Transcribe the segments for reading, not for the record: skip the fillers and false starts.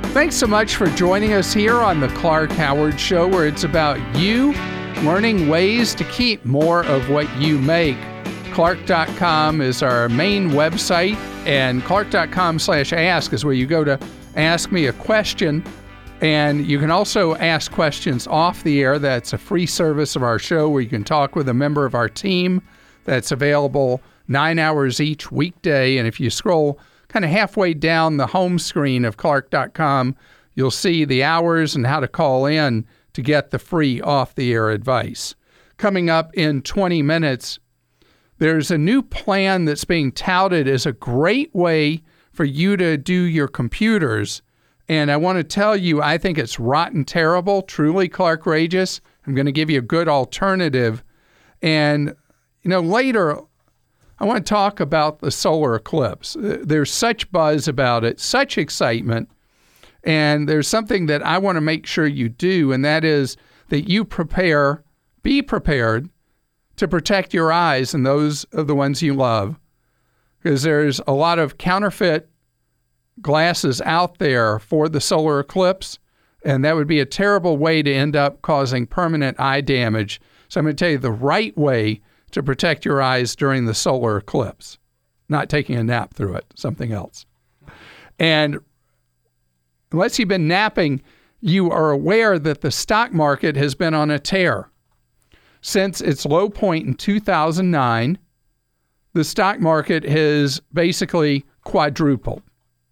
Thanks so much for joining us here on the Clark Howard Show, where it's about you learning ways to keep more of what you make. Clark.com is our main website, and Clark.com/ask is where you go to ask me a question. And you can also ask questions off the air. That's a free service of our show where you can talk with a member of our team. That's available 9 hours each weekday. And if you scroll kind of halfway down the home screen of Clark.com, you'll see the hours and how to call in to get the free off-the-air advice. Coming up in 20 minutes, there's a new plan that's being touted as a great way for you to do your computers. And I want to tell you, I think it's rotten terrible, truly Clark-rageous. I'm going to give you a good alternative. And, later, I want to talk about the solar eclipse. There's such buzz about it, such excitement. And there's something that I want to make sure you do, and that is that you be prepared to protect your eyes and those of the ones you love. Because there's a lot of counterfeit glasses out there for the solar eclipse, and that would be a terrible way to end up causing permanent eye damage. So I'm going to tell you the right way to protect your eyes during the solar eclipse. Not taking a nap through it, something else. And unless you've been napping, you are aware that the stock market has been on a tear. Since its low point in 2009, the stock market has basically quadrupled.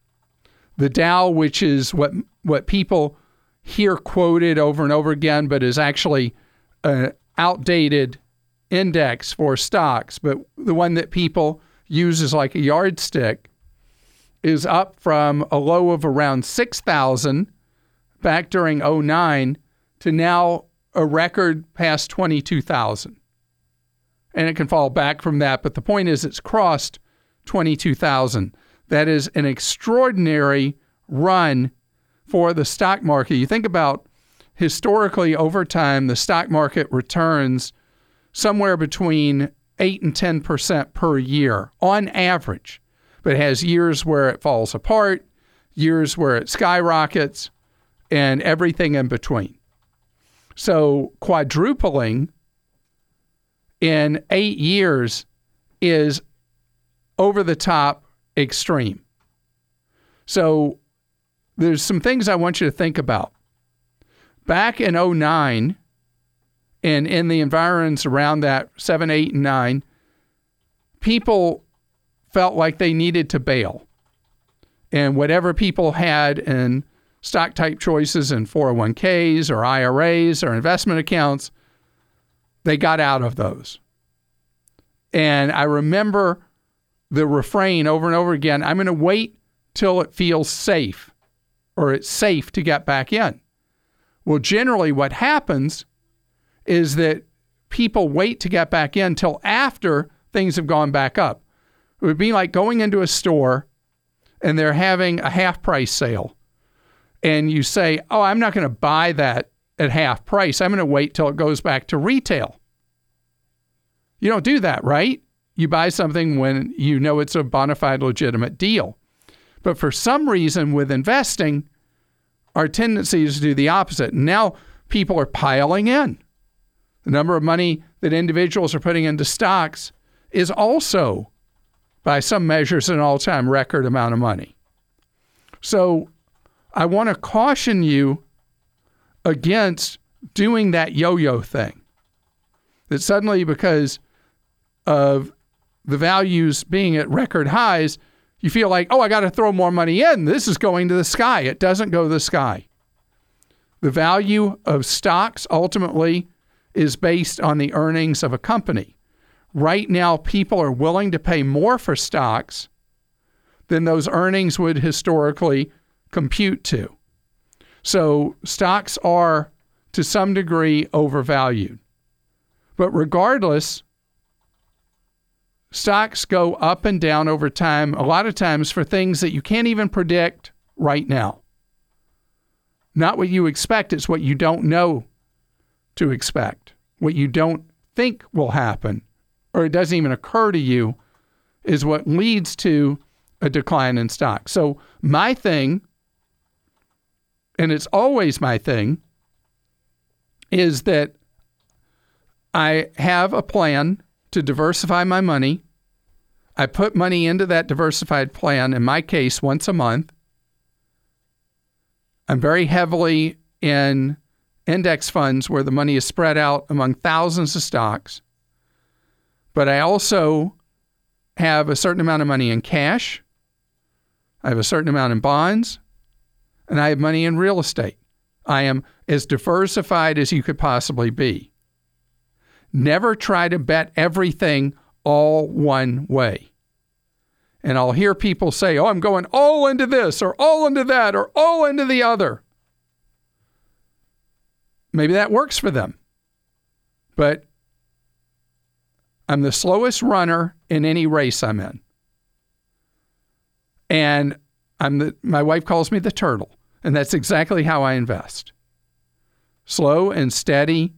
The Dow, which is what people hear quoted over and over again, but is actually an outdated index for stocks, but the one that people use as like a yardstick, is up from a low of around 6,000 back during 2009 to now a record past 22,000. And it can fall back from that, but the point is it's crossed 22,000. That is an extraordinary run for the stock market. You think about historically over time, the stock market returns somewhere between 8 and 10% per year on average, but it has years where it falls apart, years where it skyrockets, and everything in between. So quadrupling in 8 years is over the top extreme. So there's some things I want you to think about. Back in 2009, and in the environs around that 7, 8, and 9, people felt like they needed to bail. And whatever people had in stock type choices and 401ks or IRAs or investment accounts, they got out of those. And I remember the refrain over and over again, I'm going to wait till it feels safe, or it's safe to get back in. Well, generally what happens is that people wait to get back in till after things have gone back up. It would be like going into a store and they're having a half price sale. And you say, oh, I'm not going to buy that at half price. I'm going to wait till it goes back to retail. You don't do that, right? You buy something when you know it's a bona fide legitimate deal. But for some reason with investing, our tendency is to do the opposite. Now people are piling in. The number of money that individuals are putting into stocks is also, by some measures, an all-time record amount of money. So I want to caution you against doing that yo-yo thing. That suddenly, because of the values being at record highs, you feel like, oh, I got to throw more money in. This is going to the sky. It doesn't go to the sky. The value of stocks ultimately is based on the earnings of a company. Right now, people are willing to pay more for stocks than those earnings would historically compute to. So stocks are, to some degree, overvalued. But regardless, stocks go up and down over time, a lot of times for things that you can't even predict right now. Not what you expect, it's what you don't know to expect. What you don't think will happen, or it doesn't even occur to you, is what leads to a decline in stock. So my thing and it's always my thing, is that I have a plan to diversify my money. I put money into that diversified plan, in my case, once a month. I'm very heavily in index funds where the money is spread out among thousands of stocks. But I also have a certain amount of money in cash. I have a certain amount in bonds, and I have money in real estate. I am as diversified as you could possibly be. Never try to bet everything all one way. And I'll hear people say, oh, I'm going all into this or all into that or all into the other. Maybe that works for them. But I'm the slowest runner in any race I'm in. And my wife calls me the turtle. And that's exactly how I invest. Slow and steady.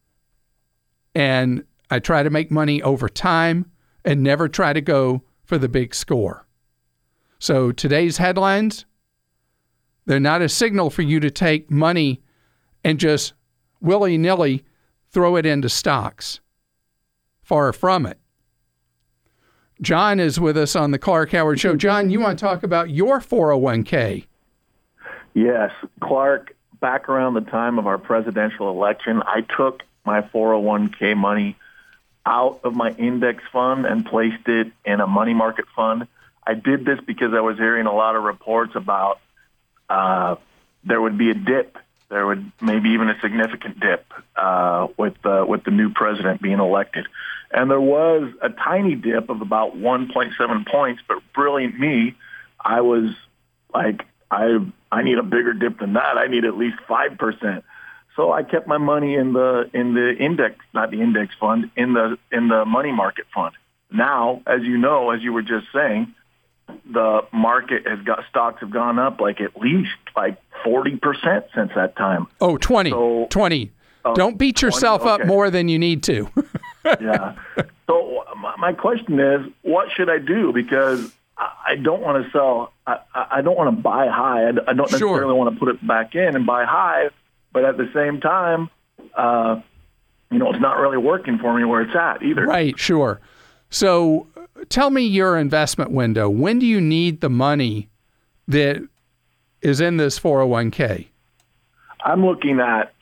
And I try to make money over time and never try to go for the big score. So today's headlines, they're not a signal for you to take money and just willy-nilly throw it into stocks. Far from it. John is with us on the Clark Howard Show. John, you want to talk about your 401k? Yes. Clark, back around the time of our presidential election, I took my 401k money out of my index fund and placed it in a money market fund. I did this because I was hearing a lot of reports about there would be a dip. There would maybe even a significant dip with the new president being elected. And there was a tiny dip of about 1.7 points, but brilliant me, I was like, I need a bigger dip than that. I need at least 5%. So I kept my money in the index, not the index fund, in the money market fund. Now, as you know, as you were just saying, the market stocks have gone up like at least like 40% since that time. Oh, 20. So, 20. Don't beat yourself 20? Okay. Up more than you need to. Yeah. So my question is, what should I do? Because I don't want to sell. I don't want to buy high. I don't necessarily want to put it back in and buy high. But at the same time, it's not really working for me where it's at either. Right, sure. So tell me your investment window. When do you need the money that is in this 401k? I'm looking at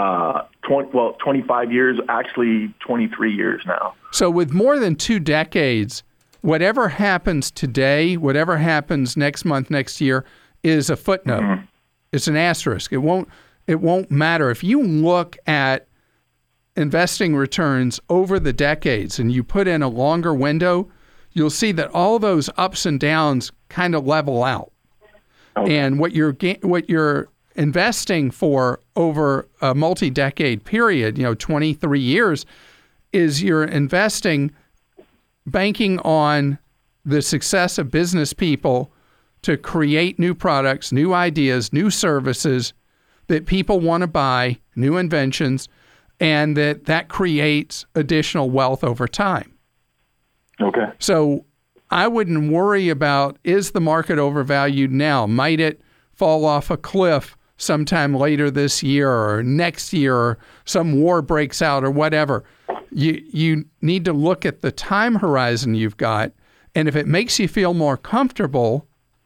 25 years, actually 23 years now. So with more than 2 decades, whatever happens today, whatever happens next month, next year, is a footnote. Mm-hmm. It's an asterisk. It won't matter. If you look at investing returns over the decades and you put in a longer window, you'll see that all those ups and downs kind of level out. Okay. And what you're investing for over a multi-decade period, 23 years, is you're investing banking on the success of business people to create new products, new ideas, new services that people want to buy, new inventions, and that creates additional wealth over time. Okay. So I wouldn't worry about, is the market overvalued now? Might it fall off a cliff sometime later this year or next year, or some war breaks out or whatever? You need to look at the time horizon you've got, and if it makes you feel more comfortable,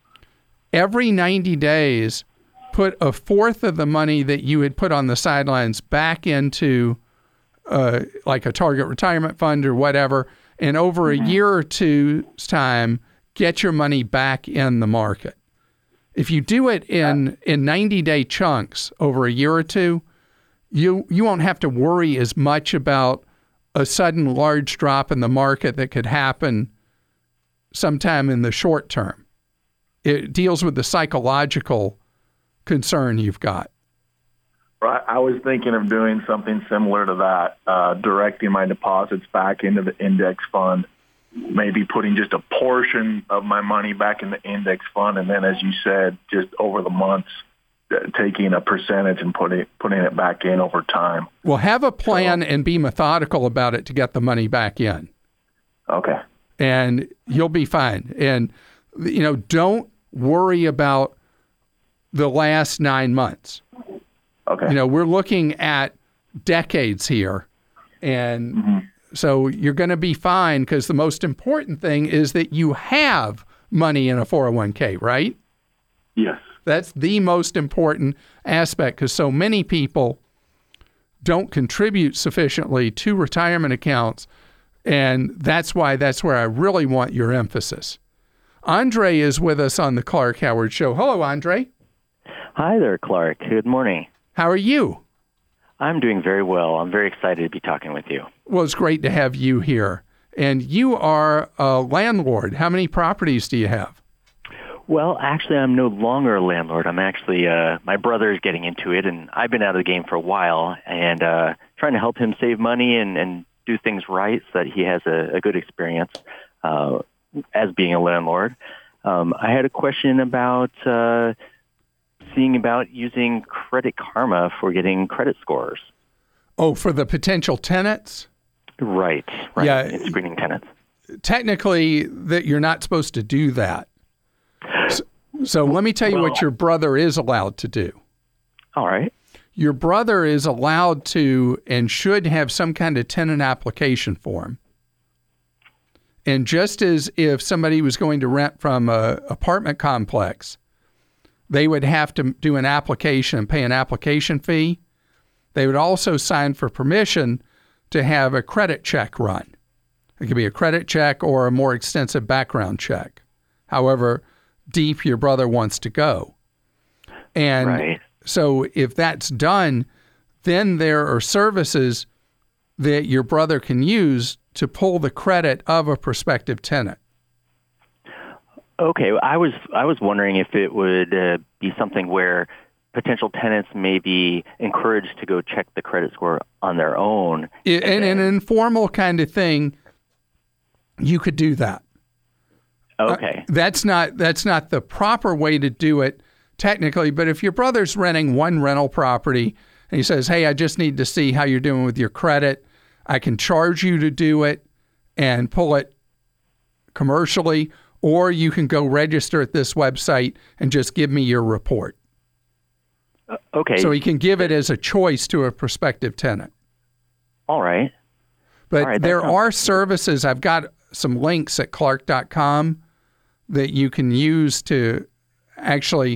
every 90 days, put a fourth of the money that you had put on the sidelines back into like a target retirement fund or whatever, and over a year or two's time, get your money back in the market. If you do it in 90-day chunks over a year or two, you won't have to worry as much about a sudden large drop in the market that could happen sometime in the short term. It deals with the psychological concern you've got. Right. I was thinking of doing something similar to that, directing my deposits back into the index fund, maybe putting just a portion of my money back in the index fund, and then, as you said, just over the months, taking a percentage and putting it back in over time. Well, have a plan and be methodical about it to get the money back in. Okay. And you'll be fine. And, don't worry about the last 9 months. Okay. You know, we're looking at decades here. And so you're going to be fine, because the most important thing is that you have money in a 401k, right? Yes. That's the most important aspect, because so many people don't contribute sufficiently to retirement accounts. And that's where I really want your emphasis. Andre is with us on the Clark Howard Show. Hello, Andre. Hi there, Clark. Good morning. How are you? I'm doing very well. I'm very excited to be talking with you. Well, it's great to have you here. And you are a landlord. How many properties do you have? Well, actually, I'm no longer a landlord. I'm actually, my brother is getting into it, and I've been out of the game for a while, and trying to help him save money and do things right so that he has a good experience as being a landlord. I had a question about seeing about using Credit Karma for getting credit scores. Oh, for the potential tenants? Right. Yeah. In screening tenants. Technically, that you're not supposed to do that. So let me tell you what your brother is allowed to do. All right. Your brother is allowed to and should have some kind of tenant application form. And just as if somebody was going to rent from an apartment complex, they would have to do an application and pay an application fee. They would also sign for permission to have a credit check run. It could be a credit check or a more extensive background check, however deep your brother wants to go. And right. So if that's done, then there are services that your brother can use to pull the credit of a prospective tenant. Okay, I was wondering if it would be something where potential tenants may be encouraged to go check the credit score on their own. In an informal kind of thing, you could do that. Okay. That's not the proper way to do it technically, but if your brother's renting one rental property and he says, hey, I just need to see how you're doing with your credit, I can charge you to do it and pull it commercially, or you can go register at this website and just give me your report. Okay. So he can give it as a choice to a prospective tenant. All right. But there are services. I've got some links at clark.com that you can use to actually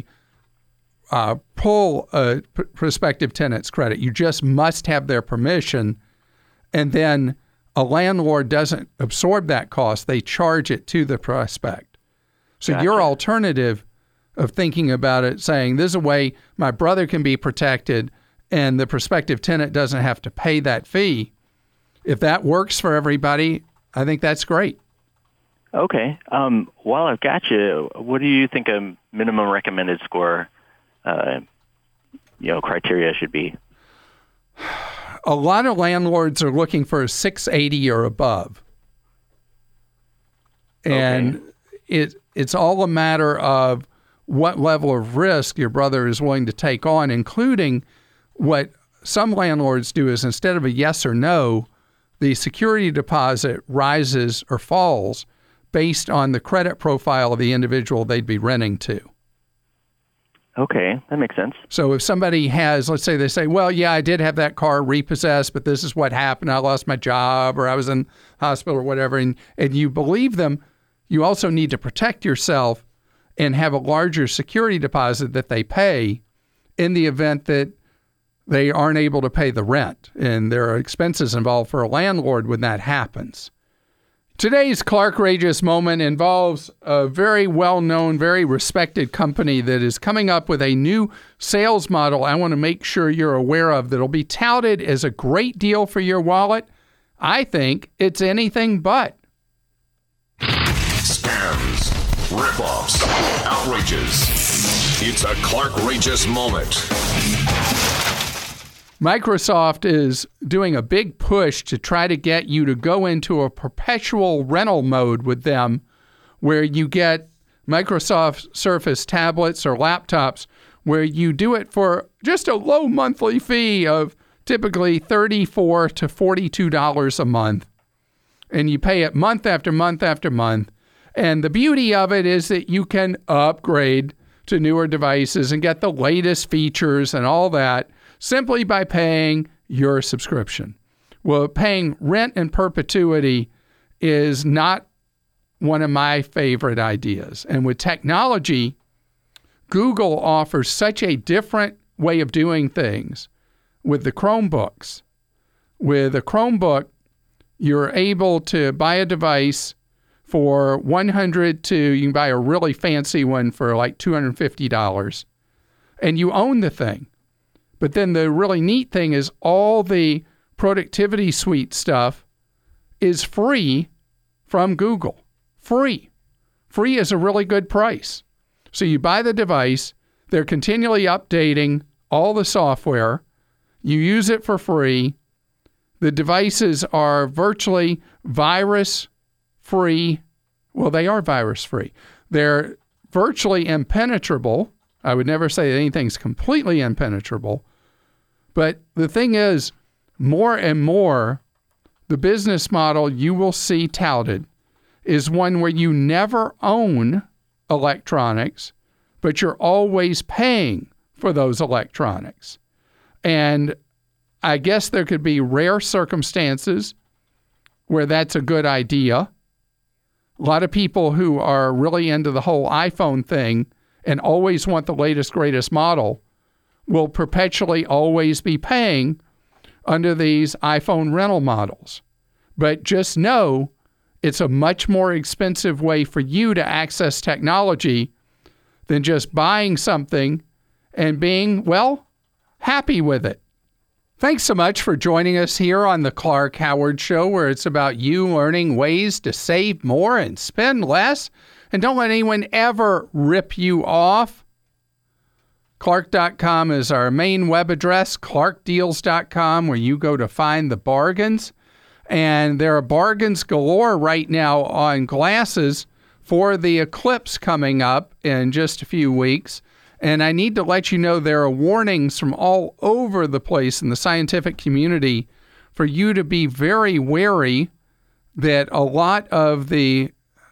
pull a prospective tenant's credit. You just must have their permission, and then a landlord doesn't absorb that cost. They charge it to the prospect. So Gotcha. Your alternative of thinking about it, saying, this is a way my brother can be protected and the prospective tenant doesn't have to pay that fee. If that works for everybody, I think that's great. Okay. While I've got you, what do you think a minimum recommended score, criteria should be? A lot of landlords are looking for a 680 or above. And it's all a matter of what level of risk your brother is willing to take on, including what some landlords do is instead of a yes or no, the security deposit rises or falls based on the credit profile of the individual they'd be renting to. Okay, that makes sense. So if somebody has, let's say they say, well, yeah, I did have that car repossessed, but this is what happened. I lost my job or I was in hospital or whatever, and you believe them, you also need to protect yourself and have a larger security deposit that they pay in the event that they aren't able to pay the rent. And there are expenses involved for a landlord when that happens. Today's Clark-rageous moment involves a very well-known, very respected company that is coming up with a new sales model I want to make sure you're aware of that'll be touted as a great deal for your wallet. I think it's anything but. Scams, rip-offs, outrages. It's a Clark-rageous moment. Microsoft is doing a big push to try to get you to go into a perpetual rental mode with them where you get Microsoft Surface tablets or laptops where you do it for just a low monthly fee of typically $34 to $42 a month. And you pay it month after month after month. And the beauty of it is that you can upgrade to newer devices and get the latest features and all that simply by paying your subscription. Well, paying rent in perpetuity is not one of my favorite ideas. And with technology, Google offers such a different way of doing things with the Chromebooks. With a Chromebook, you're able to buy a device for $100 to, you can buy a really fancy one for like $250, and you own the thing. But then the really neat thing is all the productivity suite stuff is free from Google. Free. Free is a really good price. So you buy the device, they're continually updating all the software, you use it for free. The devices are virtually virus-free. Well, they are virus-free. They're virtually impenetrable. I would never say that anything's completely impenetrable. But the thing is, more and more, the business model you will see touted is one where you never own electronics, but you're always paying for those electronics. And I guess there could be rare circumstances where that's a good idea. A lot of people who are really into the whole iPhone thing and always want the latest, greatest model will perpetually always be paying under these iPhone rental models. But just know it's a much more expensive way for you to access technology than just buying something and being, well, happy with it. Thanks so much for joining us here on the Clark Howard Show, where it's about you learning ways to save more and spend less. And don't let anyone ever rip you off. Clark.com is our main web address, clarkdeals.com, where you go to find the bargains. And there are bargains galore right now on glasses for the eclipse coming up in just a few weeks. And I need to let you know there are warnings from all over the place in the scientific community for you to be very wary that a lot of the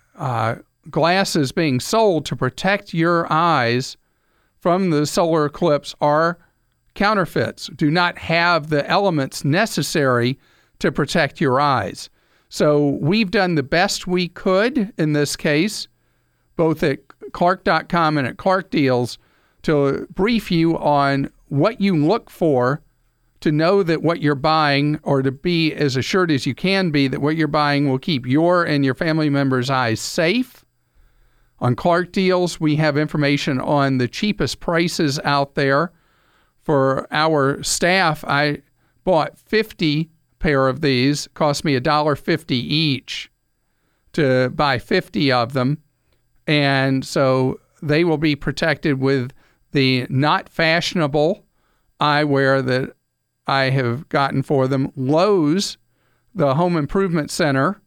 glasses being sold to protect your eyes from the solar eclipse are counterfeits, do not have the elements necessary to protect your eyes. So we've done the best we could in this case, both at Clark.com and at Clark Deals, to brief you on what you look for to know that what you're buying, or to be as assured as you can be that what you're buying will keep your and your family members' eyes safe. On Clark Deals, we have information on the cheapest prices out there. For our staff, I bought 50 pair of these. Cost me $1.50 each to buy 50 of them. And so they will be protected with the not fashionable eyewear that I have gotten for them. Lowe's, the home improvement center,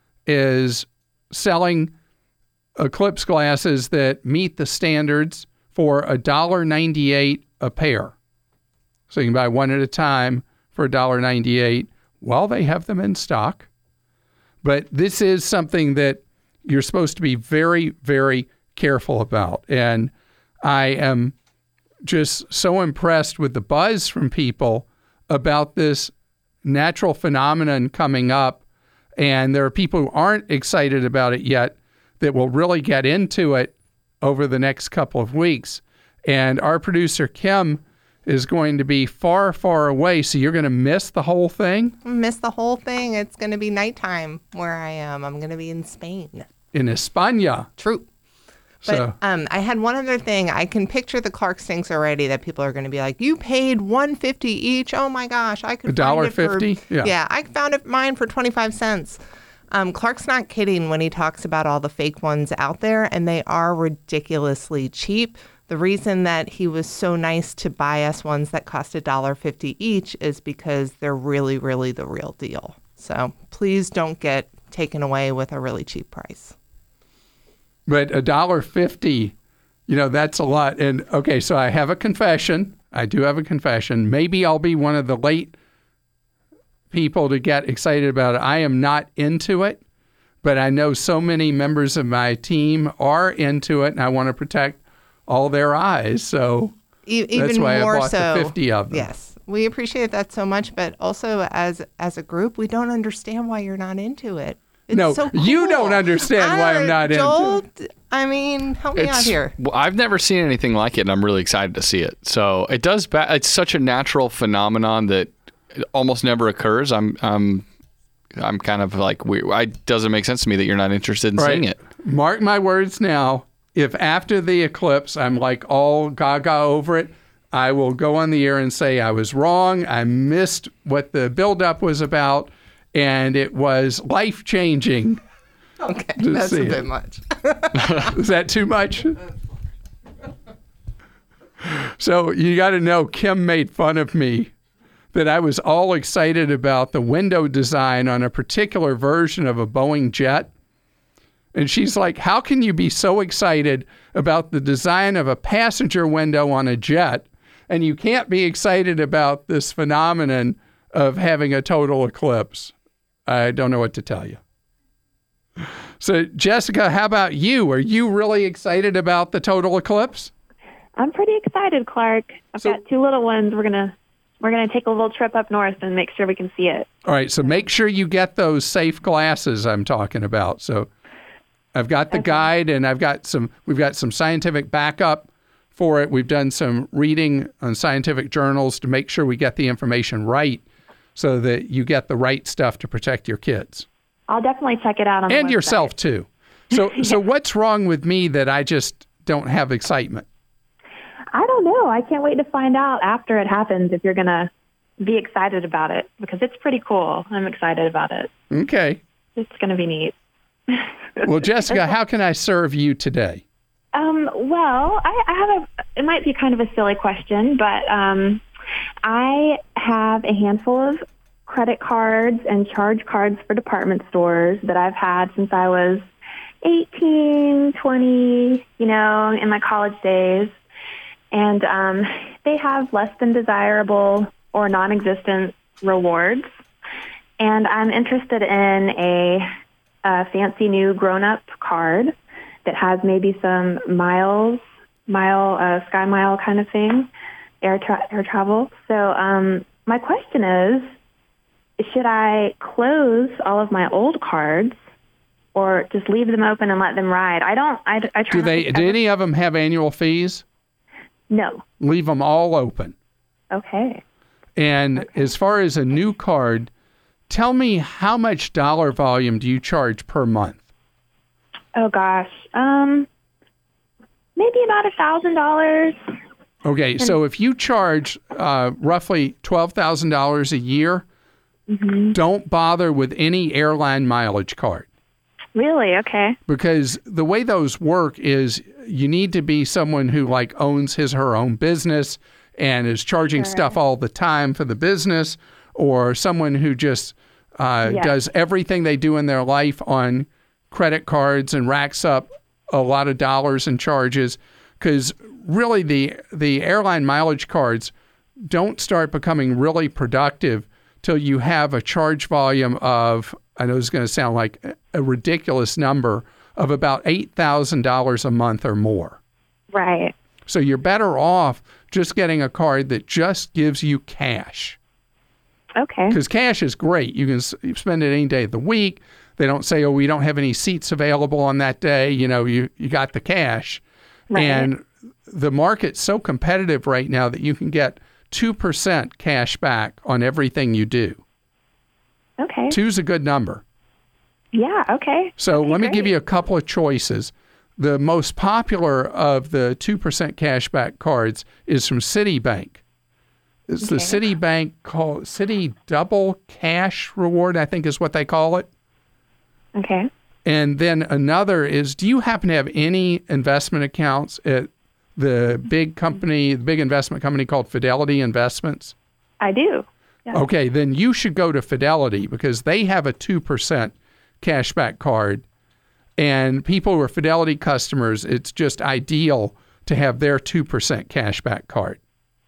is selling eclipse glasses that meet the standards for $1.98 a pair. So you can buy one at a time for $1.98 while they have them in stock. But this is something that you're supposed to be very, very careful about. And I am just so impressed with the buzz from people about this natural phenomenon coming up. And there are people who aren't excited about it yet that will really get into it over the next couple of weeks. And our producer, Kim, is going to be far, far away, so you're going to miss the whole thing? Miss the whole thing. It's going to be nighttime where I am. I'm going to be in Spain. In España. True. But I had one other thing. I can picture the Clark sinks already that people are going to be like, you paid $1.50 each. Oh my gosh, I could find it for $1.50? Yeah, I found it mine for 25 cents. Clark's not kidding when he talks about all the fake ones out there, and they are ridiculously cheap. The reason that he was so nice to buy us ones that cost $1.50 each is because they're really, really the real deal. So please don't get taken away with a really cheap price. But $1.50, that's a lot. And okay, so I have a confession. I do have a confession. Maybe I'll be one of the late people to get excited about it. I am not into it, but I know so many members of my team are into it, and I want to protect all their eyes. So Even that's why more I bought so, the 50 of them. Yes. We appreciate that so much, but also as a group, we don't understand why you're not into it. It's No, so cool. you don't understand why I'm not Joel, into it. I mean, help me out here. Well, I've never seen anything like it, and I'm really excited to see it. So it does. It's such a natural phenomenon that almost never occurs. I'm kind of like, it doesn't make sense to me that you're not interested in seeing it. Mark my words now. If after the eclipse I'm like all gaga over it, I will go on the air and say I was wrong. I missed what the buildup was about, and it was life-changing. Okay, that's a bit much. Is that too much? So you got to know, Kim made fun of me that I was all excited about the window design on a particular version of a Boeing jet. And she's like, how can you be so excited about the design of a passenger window on a jet, and you can't be excited about this phenomenon of having a total eclipse? I don't know what to tell you. So, Jessica, how about you? Are you really excited about the total eclipse? I'm pretty excited, Clark. I've got two little ones. We're gonna take a little trip up north and make sure we can see it. All right, so make sure you get those safe glasses I'm talking about. So I've got the guide, and we've got some scientific backup for it. We've done some reading on scientific journals to make sure we get the information right so that you get the right stuff to protect your kids. I'll definitely check it out on the and website. yourself too. So what's wrong with me that I just don't have excitement? I don't know. I can't wait to find out after it happens if you're going to be excited about it, because it's pretty cool. I'm excited about it. Okay. It's going to be neat. Well, Jessica, how can I serve you today? Well, I have it might be kind of a silly question, but I have a handful of credit cards and charge cards for department stores that I've had since I was 18, 20, in my college days. And they have less than desirable or non-existent rewards. And I'm interested in a fancy new grown-up card that has maybe some sky mile kind of thing, air travel. So my question is, should I close all of my old cards or just leave them open and let them ride? I try. Do any of them have annual fees? No. Leave them all open. Okay. And as far as a new card, tell me, how much dollar volume do you charge per month? Oh gosh, maybe about $1,000. Okay, so if you charge roughly $12,000 a year, don't bother with any airline mileage card. Really? Okay. Because the way those work is you need to be someone who owns his or her own business and is charging stuff all the time for the business, or someone who just does everything they do in their life on credit cards and racks up a lot of dollars in charges. Because really the airline mileage cards don't start becoming really productive till you have a charge volume of, I know it's going to sound like a ridiculous number, of about $8,000 a month or more. Right. So you're better off just getting a card that just gives you cash. Okay. Because cash is great. You can spend it any day of the week. They don't say, oh, we don't have any seats available on that day. You got the cash. Right. And the market's so competitive right now that you can get 2% cash back on everything you do. Okay. 2's a good number. Yeah, okay. So let me give you a couple of choices. The most popular of the 2% cashback cards is from Citibank. It's the Citibank called Citi Double Cash Reward, I think is what they call it. Okay. And then another is, do you happen to have any investment accounts at the big investment company called Fidelity Investments? I do. Yeah. Okay, then you should go to Fidelity because they have a 2% cashback card. And people who are Fidelity customers, it's just ideal to have their 2% cashback card.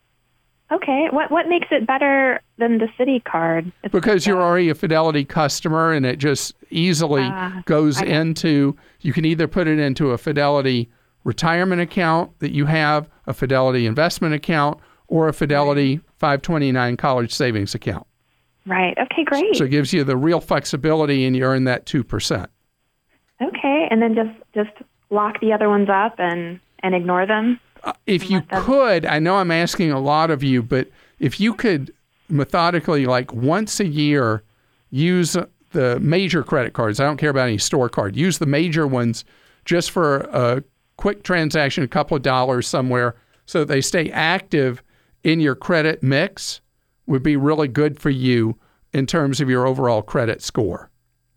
Okay. What makes it better than the Citi card? Because you're already a Fidelity customer, and it just easily goes into, you can either put it into a Fidelity retirement account that you have, a Fidelity investment account, or a Fidelity 529 college savings account. Right. Okay, great. So it gives you the real flexibility, and you earn that 2%. Okay, and then just lock the other ones up and ignore them? If you could, I know I'm asking a lot of you, but if you could methodically, like once a year, use the major credit cards. I don't care about any store card. Use the major ones just for a quick transaction, a couple of dollars somewhere, so they stay active in your credit mix, would be really good for you in terms of your overall credit score.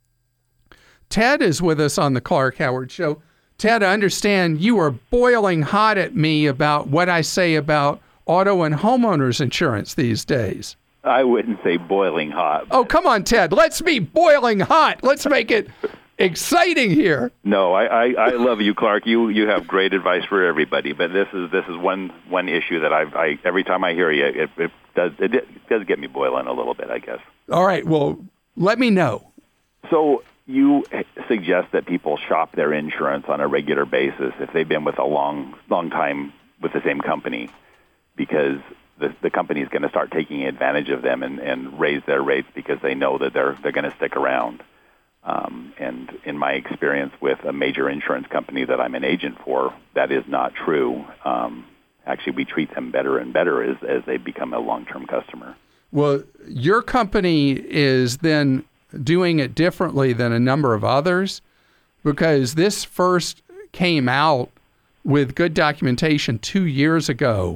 Ted is with us on the Clark Howard Show. Ted, I understand you are boiling hot at me about what I say about auto and homeowners insurance these days. I wouldn't say boiling hot. Oh, come on, Ted. Let's be boiling hot. Let's make it exciting here. No, I love you, Clark. You have great advice for everybody, but this is one issue that I every time I hear you, it does get me boiling a little bit, I guess. All right. Well, let me know. So you suggest that people shop their insurance on a regular basis if they've been with a long time with the same company, because the company is going to start taking advantage of them and raise their rates because they know that they're going to stick around. And in my experience with a major insurance company that I'm an agent for, that is not true. Actually, we treat them better and better as they become a long-term customer. Well, your company is then doing it differently than a number of others, because this first came out with good documentation 2 years ago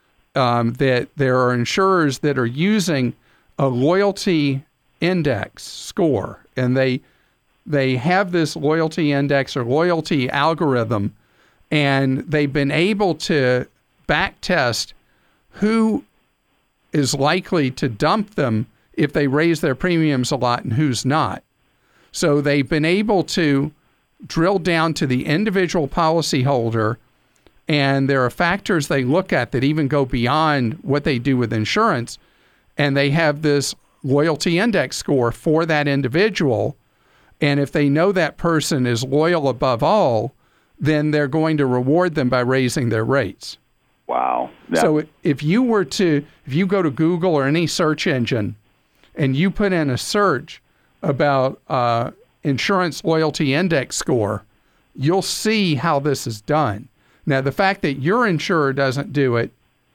that there are insurers that are using a loyalty index score, and they have this loyalty index or loyalty algorithm, and they've been able to back test who is likely to dump them if they raise their premiums a lot and who's not. So they've been able to drill down to the individual policyholder, and there are factors they look at that even go beyond what they do with insurance, and they have this loyalty index score for that individual, and if they know that person is loyal above all, then they're going to reward them by raising their rates. Wow. So if you go to Google or any search engine and you put in a search about insurance loyalty index score, you'll see how this is done. Now, the fact that your insurer doesn't do it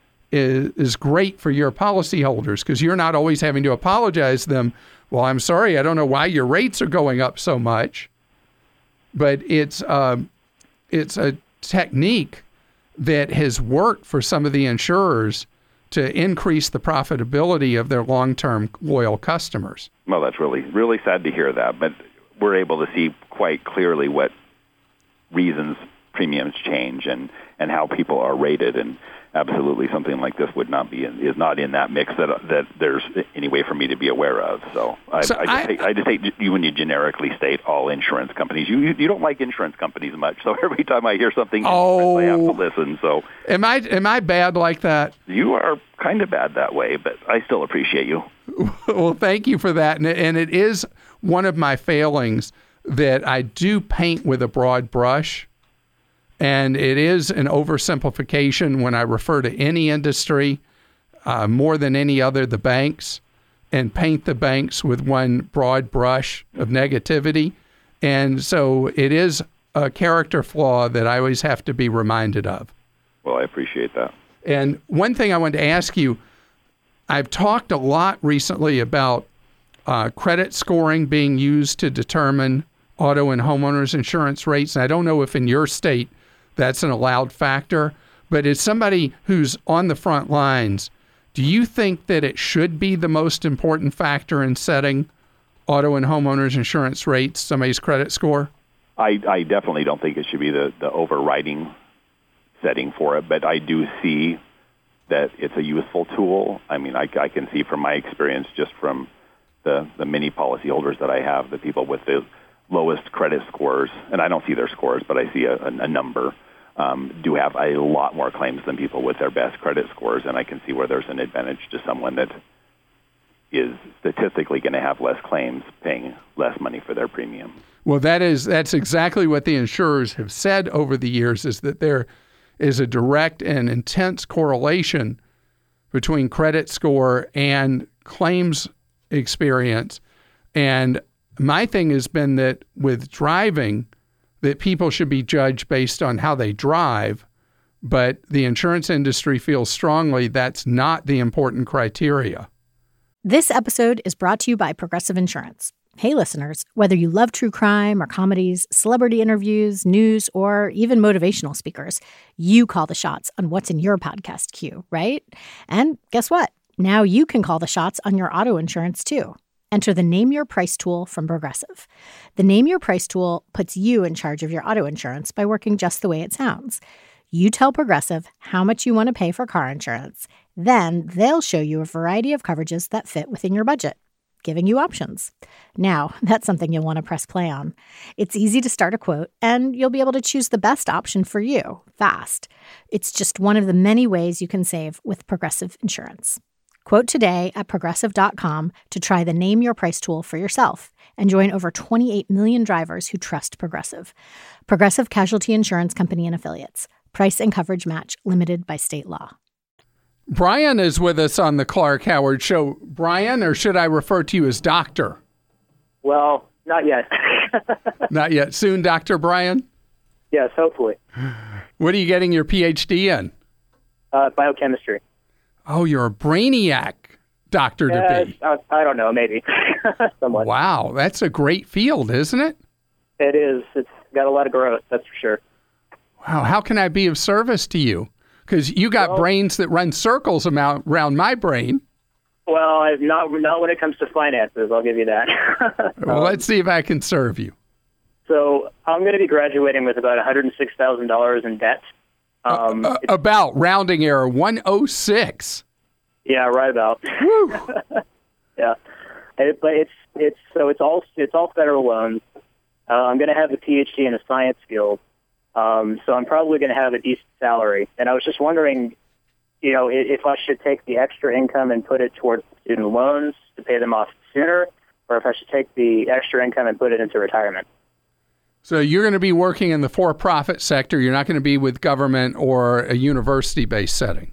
is great for your policyholders, because you're not always having to apologize to them. Well, I'm sorry, I don't know why your rates are going up so much. But it's a technique that has worked for some of the insurers to increase the profitability of their long-term loyal customers. Well, that's really sad to hear that, but we're able to see quite clearly what reasons premiums change and how people are rated, and absolutely something like this is not in that mix that there's any way for me to be aware of. So I just hate you when you generically state all insurance companies. You don't like insurance companies much, so every time I hear something, I have to listen. So am I bad like that? You are kind of bad that way, but I still appreciate you. Well, thank you for that, and it is one of my failings that I do paint with a broad brush. And it is an oversimplification when I refer to any industry, more than any other, the banks, and paint the banks with one broad brush of negativity. And so it is a character flaw that I always have to be reminded of. Well, I appreciate that. And one thing I wanted to ask you, I've talked a lot recently about credit scoring being used to determine auto and homeowners insurance rates. And I don't know if in your state that's an allowed factor, but as somebody who's on the front lines, do you think that it should be the most important factor in setting auto and homeowners insurance rates, somebody's credit score? I definitely don't think it should be the overriding setting for it, but I do see that it's a useful tool. I mean, I can see from my experience just from the many policyholders that I have, the people with the lowest credit scores, and I don't see their scores, but I see a number, do have a lot more claims than people with their best credit scores, and I can see where there's an advantage to someone that is statistically going to have less claims, paying less money for their premium. Well, that's exactly what the insurers have said over the years, is that there is a direct and intense correlation between credit score and claims experience. And my thing has been that with driving, that people should be judged based on how they drive, but the insurance industry feels strongly that's not the important criteria. This episode is brought to you by Progressive Insurance. Hey, listeners, whether you love true crime or comedies, celebrity interviews, news, or even motivational speakers, you call the shots on what's in your podcast queue, right? And guess what? Now you can call the shots on your auto insurance, too. Enter the Name Your Price tool from Progressive. The Name Your Price tool puts you in charge of your auto insurance by working just the way it sounds. You tell Progressive how much you want to pay for car insurance. Then they'll show you a variety of coverages that fit within your budget, giving you options. Now, that's something you'll want to press play on. It's easy to start a quote, and you'll be able to choose the best option for you fast. It's just one of the many ways you can save with Progressive Insurance. Quote today at Progressive.com to try the Name Your Price tool for yourself and join over 28 million drivers who trust Progressive. Progressive Casualty Insurance Company and Affiliates. Price and coverage match limited by state law. Brian is with us on the Clark Howard Show. Brian, or should I refer to you as Doctor? Well, not yet. Not yet. Soon, Dr. Brian? Yes, hopefully. What are you getting your PhD in? Biochemistry. Oh, you're a brainiac doctor to be. I don't know, maybe. Somewhat. Wow, that's a great field, isn't it? It is. It's got a lot of growth, that's for sure. Wow, how can I be of service to you? Because you got brains that run circles around my brain. Well, not when it comes to finances, I'll give you that. Well, let's see if I can serve you. So I'm going to be graduating with about $106,000 in debt. About rounding error, 106. Yeah, right about. Woo. Yeah, but it's all federal loans. I'm going to have a PhD in a science field, so I'm probably going to have a decent salary. And I was just wondering, if I should take the extra income and put it towards student loans to pay them off sooner, or if I should take the extra income and put it into retirement. So you're going to be working in the for-profit sector. You're not going to be with government or a university-based setting.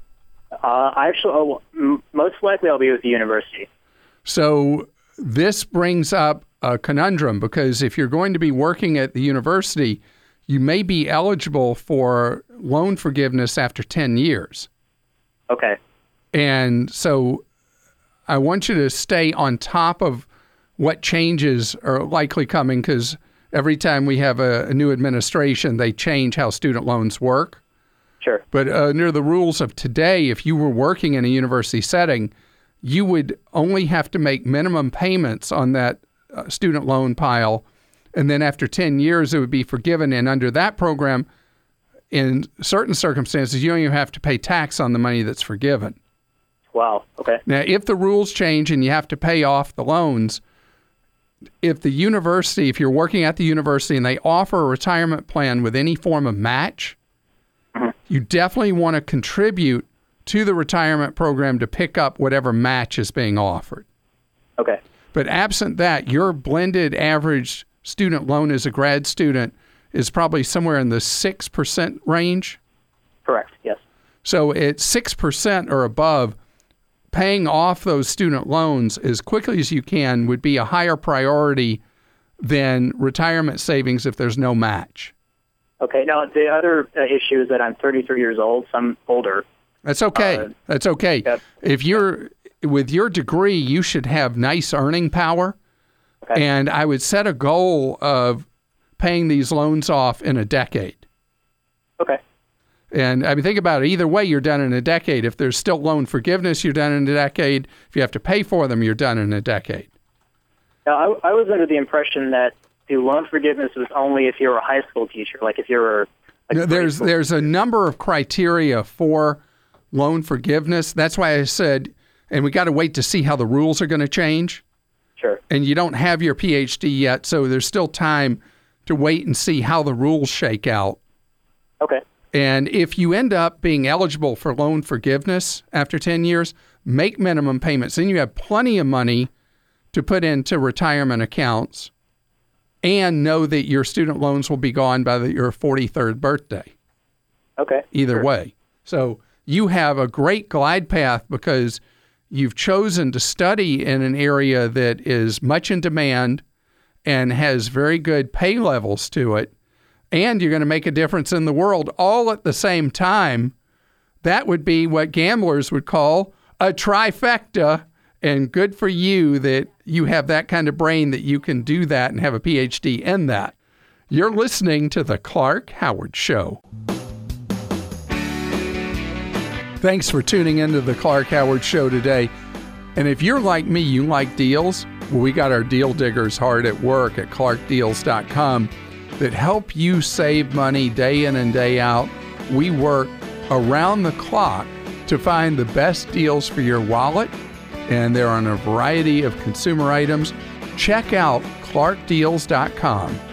Most likely I'll be with the university. So this brings up a conundrum, because if you're going to be working at the university, you may be eligible for loan forgiveness after 10 years. Okay. And so I want you to stay on top of what changes are likely coming, because every time we have a new administration, they change how student loans work. Sure. But under the rules of today, if you were working in a university setting, you would only have to make minimum payments on that student loan pile, and then after 10 years, it would be forgiven. And under that program, in certain circumstances, you don't even have to pay tax on the money that's forgiven. Wow. Okay. Now, if the rules change and you have to pay off the loans, if you're working at the university and they offer a retirement plan with any form of match, you definitely want to contribute to the retirement program to pick up whatever match is being offered. Okay. But absent that, your blended average student loan as a grad student is probably somewhere in the 6% range. Correct, yes. So at 6% or above, paying off those student loans as quickly as you can would be a higher priority than retirement savings if there's no match. Okay. Now, the other issue is that I'm 33 years old, so I'm older. That's okay. That's okay. Yep. If you're with your degree, you should have nice earning power. Okay. And I would set a goal of paying these loans off in a decade. Okay. And I mean, think about it. Either way, you're done in a decade. If there's still loan forgiveness, you're done in a decade. If you have to pay for them, you're done in a decade. Now, I was under the impression that the loan forgiveness was only if you're a high school teacher, like if you're there's a number of criteria for loan forgiveness. That's why I said, and we got to wait to see how the rules are going to change. Sure. And you don't have your PhD yet, so there's still time to wait and see how the rules shake out. Okay. And if you end up being eligible for loan forgiveness after 10 years, make minimum payments. Then you have plenty of money to put into retirement accounts. and know that your student loans will be gone by your 43rd birthday. Okay. Either sure. way. So you have a great glide path because you've chosen to study in an area that is much in demand and has very good pay levels to it, and you're going to make a difference in the world all at the same time. That would be what gamblers would call a trifecta, and good for you that you have that kind of brain that you can do that and have a PhD in that. You're listening to The Clark Howard Show. Thanks for tuning into The Clark Howard Show today. And if you're like me, you like deals, well, we got our deal diggers hard at work at clarkdeals.com that help you save money day in and day out. We work around the clock to find the best deals for your wallet, and they're on a variety of consumer items. Check out clarkdeals.com.